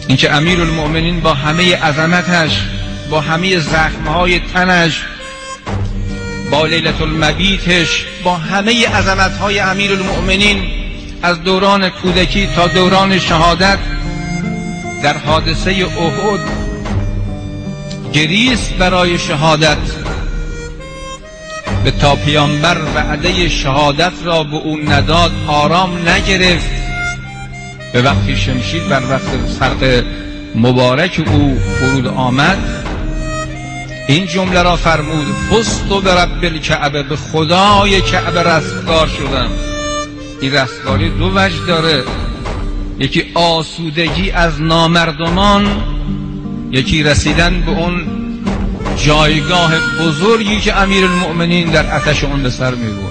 اینکه امیرالمؤمنین با همه عظمتش، با همه زخمهای تنش، با لیلة المبیتش، با همه عظمتهای امیرالمؤمنین از دوران کودکی تا دوران شهادت در حادثه احد گریست برای شهادت به تا پیامبر وعده شهادت را به او نداد آرام نگرفت. به وقتی شمشیر بر وقت فرق مبارک او فرود آمد این جمله را فرمود: فزت برب الکعبه، به خدای کعبه رستگار شدم. این رستگاری دو وجه داره، یکی آسودگی از نامردمان، یکی رسیدن به اون جایگاه بزرگی که امیرالمؤمنین در آتش اون به سر می‌برد.